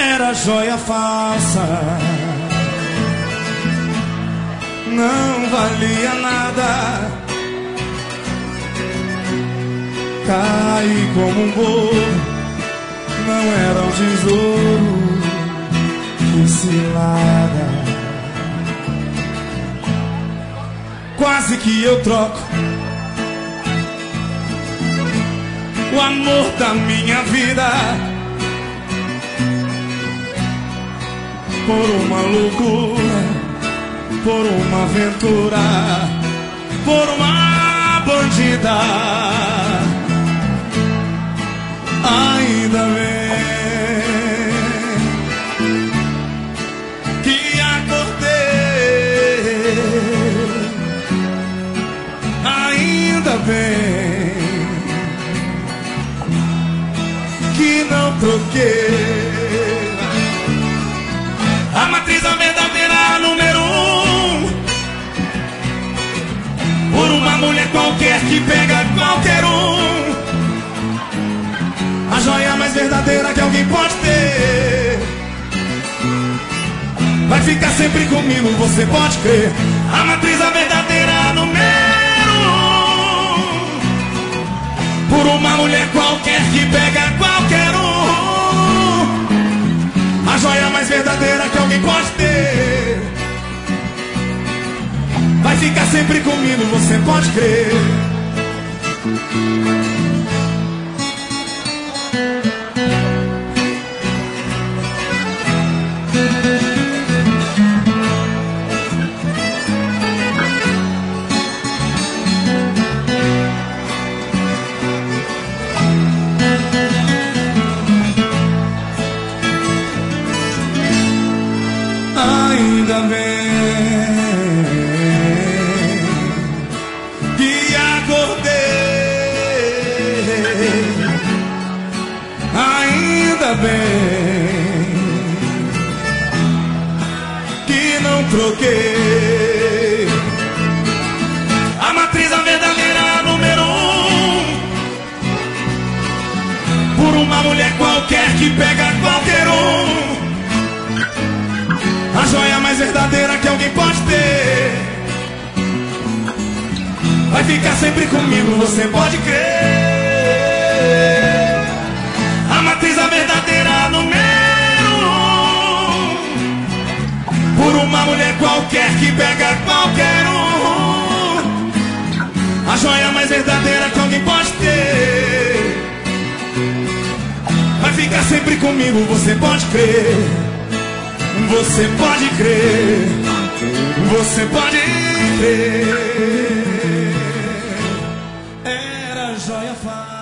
era joia falsa, não valia nada. Caí como um bobo, não era um tesouro, que cilada. Quase que eu troco o amor da minha vida por uma loucura, por uma aventura, por uma bandida. Ainda bem que acordei, ainda bem que não troquei a matriz, a verdadeira número 1, por uma mulher qualquer que pega qualquer um. A joia mais verdadeira que alguém pode ter vai ficar sempre comigo, você pode crer. A matriz, a verdadeira número 1, por uma mulher qualquer que pega qualquer um. A joia mais verdadeira que alguém pode ter vai ficar sempre comigo, você pode crer. Ainda bem que acordei, ainda bem que não troquei a matriz, a verdadeira número 1, por uma mulher qualquer que pega qualquer um. A joia mais verdadeira que alguém pode ter vai ficar sempre comigo, você pode crer. A matriz, a verdadeira número 1, por uma mulher qualquer que pega qualquer um. A joia mais verdadeira que alguém pode ter vai ficar sempre comigo, você pode crer. Você pode crer, você pode crer. Era joia fácil.